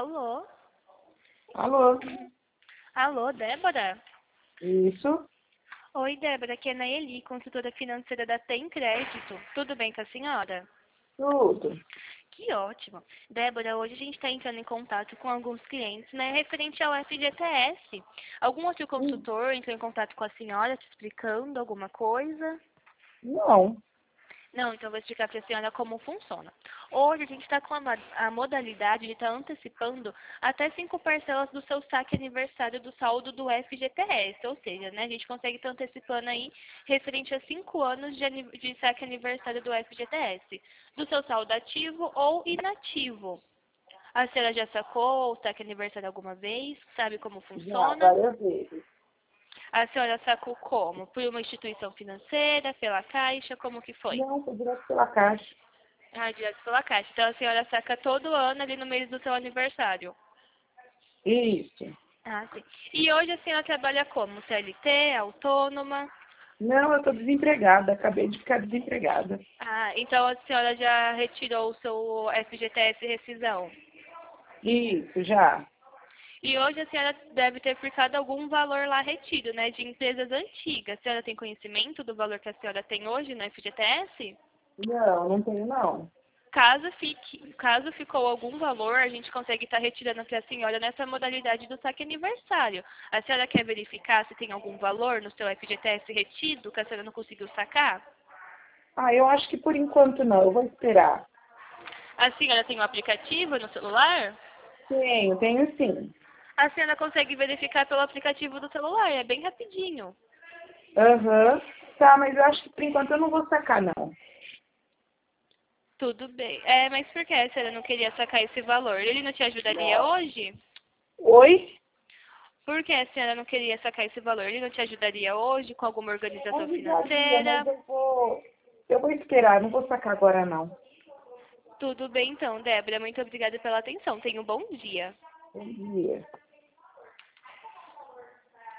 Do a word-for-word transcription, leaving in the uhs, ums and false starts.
Alô? Alô? Alô, Débora? Isso? Oi, Débora, aqui é a Naeli, consultora financeira da Tem Crédito. Tudo bem com a senhora? Tudo. Que ótimo. Débora, hoje a gente está entrando em contato com alguns clientes, né, referente ao F G T S. Algum outro Hum, consultor entrou em contato com a senhora, te explicando alguma coisa? Não. Não, então eu vou explicar para a senhora como funciona. Hoje a gente está com a, ma- a modalidade de estar antecipando até cinco parcelas do seu saque aniversário do saldo do F G T S, ou seja, né, a gente consegue estar antecipando aí referente a cinco anos de, ani- de saque aniversário do F G T S, do seu saldo ativo ou inativo. A senhora já sacou o saque aniversário alguma vez? Sabe como Já, funciona? várias vezes. A senhora sacou como? Por uma instituição financeira, pela Caixa, como que foi? Não, foi direto pela caixa. Ah, direto pela Caixa. Então a senhora saca todo ano ali no mês do seu aniversário. Isso. Ah, sim. E hoje a senhora trabalha como? C L T, autônoma? Não, eu estou desempregada. Acabei de ficar desempregada. Ah, então a senhora já retirou o seu F G T S rescisão. Isso, já. E hoje a senhora deve ter ficado algum valor lá retido, né, de empresas antigas. A senhora tem conhecimento do valor que a senhora tem hoje no F G T S? Não, não tenho não. Caso fique, caso ficou algum valor, a gente consegue estar retirando para a senhora nessa modalidade do saque aniversário. A senhora quer verificar se tem algum valor no seu F G T S retido que a senhora não conseguiu sacar? Ah, eu acho que por enquanto não. Eu vou esperar. A senhora tem um aplicativo no celular? Tenho, tenho sim. A senhora consegue verificar pelo aplicativo do celular, é bem rapidinho. Aham. Tá, mas eu acho que por enquanto eu não vou sacar, não. Tudo bem. É, mas por que a senhora não queria sacar esse valor? Ele não te ajudaria hoje? Oi? Por que a senhora não queria sacar esse valor? Ele não te ajudaria hoje com alguma organização Ajudaria, mas financeira? eu vou... Eu vou esperar, não vou sacar agora, não. Tudo bem então, Débora. Muito obrigada pela atenção. Tenha um bom dia. Bom dia.